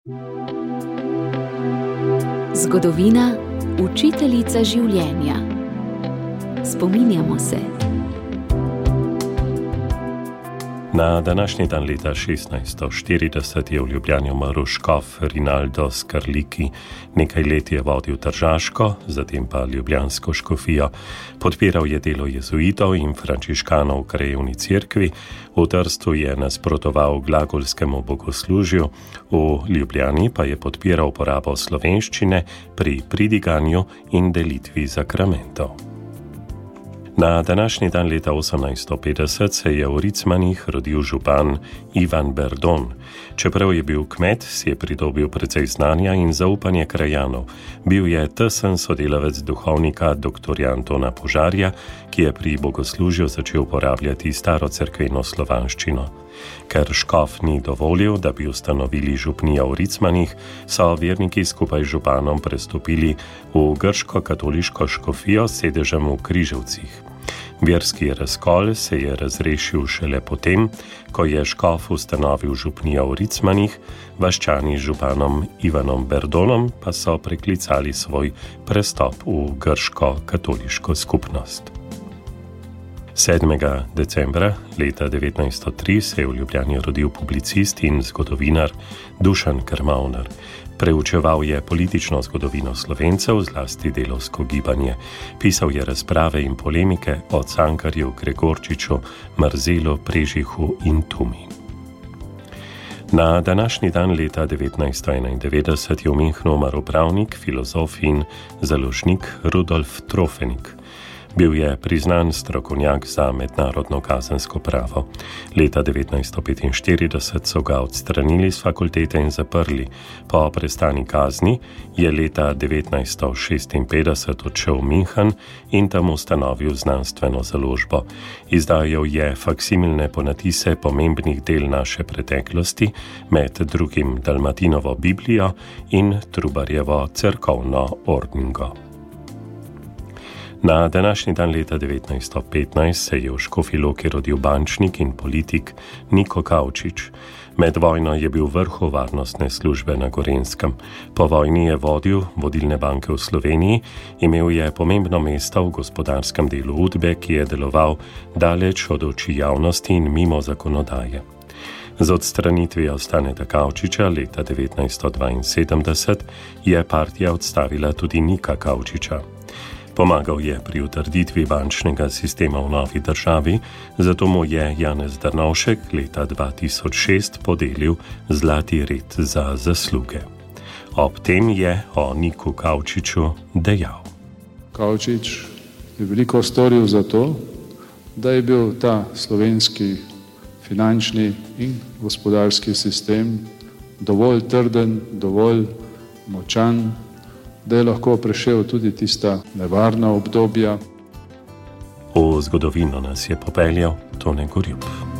Zgodovina, učiteljica življenja. Spominjamo se. Na današnji dan leta 1640 je v Ljubljani umrl škof Rinaldo Scarlicchi. Nekaj let je vodil tržaško, zatem pa ljubljansko škofijo. Podpiral je delo jezuitov in frančiškanov v krajevni cerkvi. V Trstu je nasprotoval glagolskemu bogoslužju, v Ljubljani pa je podpiral uporabo slovenščine pri pridiganju in delitvi sakramentov. Na današnji dan leta 1850 se je v Ricmanih rodil župan Ivan Berdon. Čeprav je bil kmet, si je pridobil precej znanja in zaupanje krajanov. Bil je tesen sodelavec duhovnika dr. Antona Požarja, ki je pri bogoslužju začel uporabljati starocerkveno slovanščino. Ker škof ni dovolil, da bi ustanovili župnijo v Ricmanih, so verniki skupaj z županom prestopili v grško-katoliško škofijo s sedežem v Križevcih. Verski razkol se je razrešil šele potem, ko je škof ustanovil župnijo v Ricmanih, vaščani z županom Ivanom Berdonom pa so preklicali svoj prestop v grško-katoliško skupnost. 7. decembra leta 1903 se je v Ljubljani rodil publicist in zgodovinar Dušan Krmavner. Preučeval je politično zgodovino Slovencev, zlasti delavsko gibanje. Pisal je razprave in polemike o Cankarju, Gregorčiču, Mrzelu, Prežihu in Tumi. Na današnji dan leta 1991 je v Münchnu umrl pravnik, filozof in založnik Rudolf Trofenik. Bil je priznan strokovnjak za mednarodno kazensko pravo. Leta 1945 so ga odstranili z fakultete in zaprli. Po prestani kazni je leta 1956 odšel v München in tam ustanovil znanstveno založbo. Izdajal je faksimilne ponatise pomembnih del naše preteklosti, med drugim Dalmatinovo Biblijo in Trubarjevo cerkovno ordningo. Na današnji dan leta 1915 se je v Škofji Loki rodil bančnik in politik Niko Kavčič. Med vojno je bil vrhu varnostne službe na Gorenjskem. Po vojni je vodil vodilne banke v Sloveniji, imel je pomembno mesto v gospodarskem delu Udbe, ki je deloval daleč od oči javnosti in mimo zakonodaje. Z odstranitvijo Staneta Kavčiča leta 1972 je partija odstavila tudi Nika Kavčiča. Pomagal je pri utrditvi bančnega sistema v novi državi, zato mu je Janez Drnovšek leta 2006 podelil Zlati red za zasluge. Ob tem je o Niku Kavčiču dejal. Kavčič je veliko storil za to, da je bil ta slovenski finančni in gospodarski sistem dovolj trden, dovolj močan, da je lahko prešel tudi tista nevarna obdobja. V zgodovino nas je popeljal Tone Gorjup.